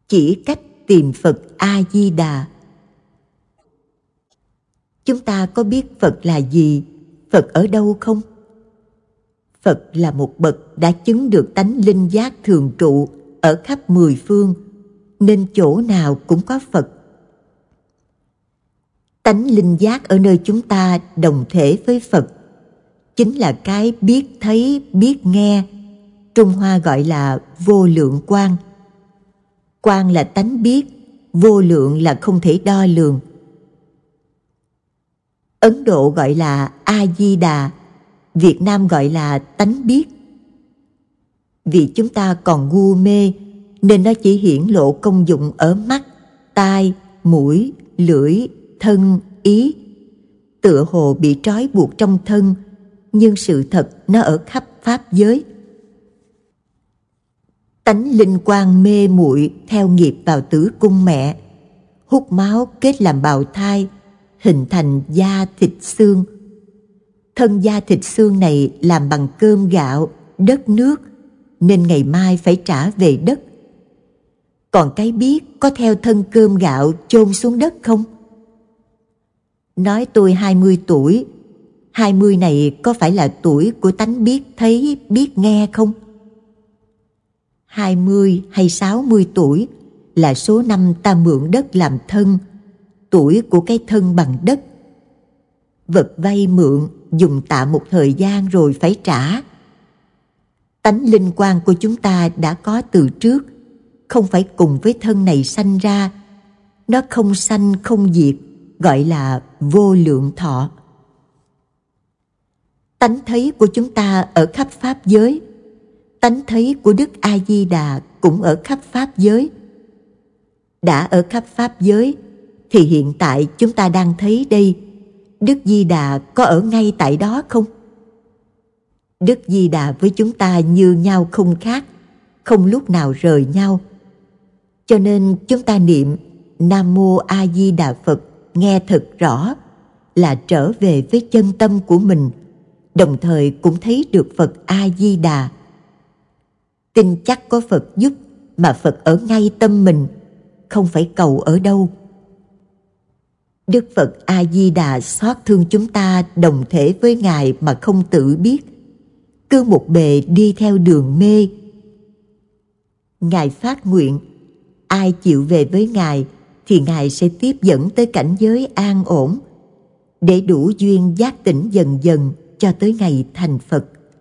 chỉ cách tìm Phật A-di-đà. Chúng ta có biết Phật là gì, Phật ở đâu không? Phật là một bậc đã chứng được tánh linh giác thường trụ ở khắp mười phương, nên chỗ nào cũng có Phật. Tánh linh giác ở nơi chúng ta đồng thể với Phật, chính là cái biết thấy, biết nghe. Trung Hoa gọi là vô lượng quang. Quang là tánh biết, vô lượng là không thể đo lường. Ấn Độ gọi là A-di-đà, Việt Nam gọi là tánh biết. Vì chúng ta còn ngu mê, nên nó chỉ hiển lộ công dụng ở mắt, tai, mũi, lưỡi, thân, ý. Tựa hồ bị trói buộc trong thân, nhưng sự thật nó ở khắp pháp giới. Tánh linh quang mê muội theo nghiệp vào tử cung mẹ, hút máu kết làm bào thai, hình thành da thịt xương. Thân da thịt xương này làm bằng cơm gạo, đất nước, nên ngày mai phải trả về đất. Còn cái biết có theo thân cơm gạo chôn xuống đất không? Nói tôi 20 tuổi, 20 này có phải là tuổi của tánh biết thấy, biết nghe không? 20 hay 60 tuổi là số năm ta mượn đất làm thân, tuổi của cái thân bằng đất. Vật vay mượn dùng tạm một thời gian rồi phải trả. Tánh linh quang của chúng ta đã có từ trước, không phải cùng với thân này sanh ra. Nó không sanh không diệt, gọi là vô lượng thọ. Tánh thấy của chúng ta ở khắp pháp giới. Tánh thấy của Đức A-di-đà cũng ở khắp pháp giới. Đã ở khắp pháp giới, thì hiện tại chúng ta đang thấy đây, Đức Di Đà có ở ngay tại đó không? Đức Di Đà với chúng ta như nhau không khác, không lúc nào rời nhau. Cho nên chúng ta niệm Nam Mô A Di Đà Phật nghe thật rõ, là trở về với chân tâm của mình, đồng thời cũng thấy được Phật A Di Đà. Tin chắc có Phật giúp, mà Phật ở ngay tâm mình, không phải cầu ở đâu. Đức Phật A Di Đà xót thương chúng ta đồng thể với Ngài mà không tự biết, cứ một bề đi theo đường mê. Ngài phát nguyện, ai chịu về với Ngài thì Ngài sẽ tiếp dẫn tới cảnh giới an ổn, để đủ duyên giác tỉnh dần dần cho tới ngày thành Phật.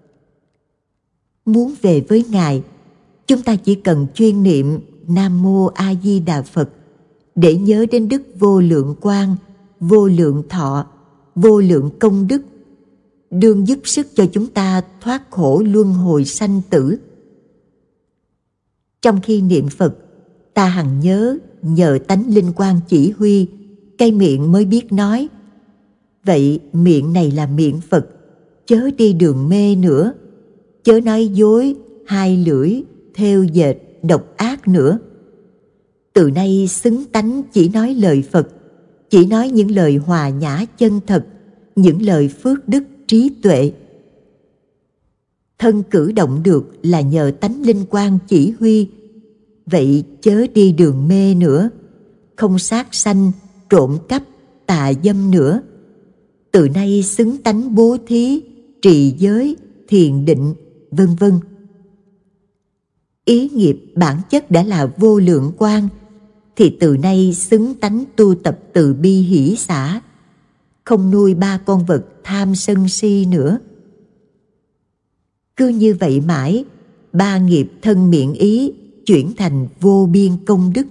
Muốn về với Ngài, chúng ta chỉ cần chuyên niệm Nam Mô A Di Đà Phật để nhớ đến Đức Vô Lượng Quang, Vô Lượng Thọ, Vô Lượng Công Đức, đương giúp sức cho chúng ta thoát khổ luân hồi sanh tử. Trong khi niệm Phật, ta hằng nhờ tánh linh quang chỉ huy, cái miệng mới biết nói. Vậy miệng này là miệng Phật, chớ đi đường mê nữa, chớ nói dối, hai lưỡi, thêu dệt, độc ác nữa. Từ nay xứng tánh chỉ nói lời Phật, chỉ nói những lời hòa nhã chân thật, những lời phước đức trí tuệ. Thân cử động được là nhờ tánh linh quang chỉ huy. Vậy chớ đi đường mê nữa, không sát sanh, trộm cắp, tà dâm nữa. Từ nay xứng tánh bố thí, trì giới, thiền định, vân vân. Ý nghiệp bản chất đã là vô lượng quang, thì từ nay xứng tánh tu tập từ bi hỷ xả, không nuôi ba con vật tham sân si nữa. Cứ như vậy mãi, ba nghiệp thân miệng ý chuyển thành vô biên công đức.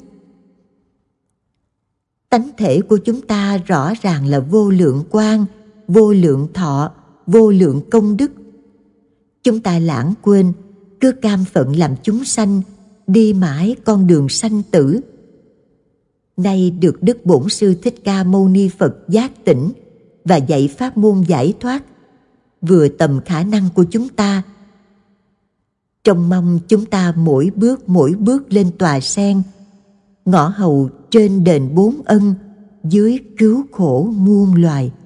Tánh thể của chúng ta rõ ràng là vô lượng quang, vô lượng thọ, vô lượng công đức. Chúng ta lãng quên, cứ cam phận làm chúng sanh, đi mãi con đường sanh tử. Nay được Đức Bổn Sư Thích Ca Mâu Ni Phật giác tỉnh và dạy pháp môn giải thoát, vừa tầm khả năng của chúng ta. Trông mong chúng ta mỗi bước lên tòa sen, ngõ hầu trên đền bốn ân, dưới cứu khổ muôn loài.